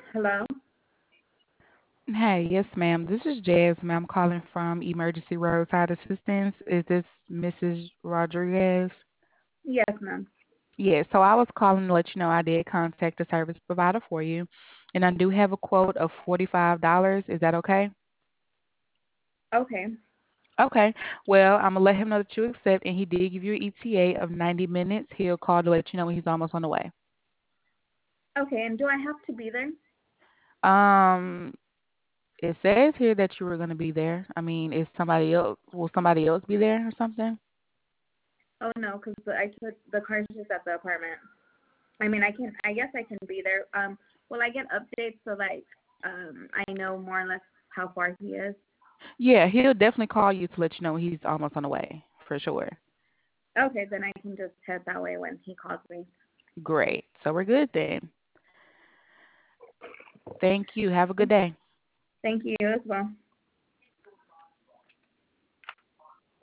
Hello? Hey, yes, ma'am. This is Jasmine. I'm calling from Emergency Roadside Assistance. Is this Mrs. Rodriguez? Yes, ma'am. Yes, so I was calling to let you know I did contact the service provider for you, and I do have a quote of $45. Is that okay? Okay. Okay. Well, I'm gonna let him know that you accept, and he did give you an ETA of 90 minutes. He'll call to let you know when he's almost on the way. Okay, and do I have to be there? Um, it says here that you were gonna be there. I mean, is somebody else? Will somebody else be there or something? Oh no, because I took the car's just at the apartment. I guess I can be there. Will I get updates so like I know more or less how far he is? Yeah, he'll definitely call you to let you know he's almost on the way, for sure. Okay, then I can just head that way when he calls me. Great. So we're good then. Thank you. Have a good day. Thank you as well.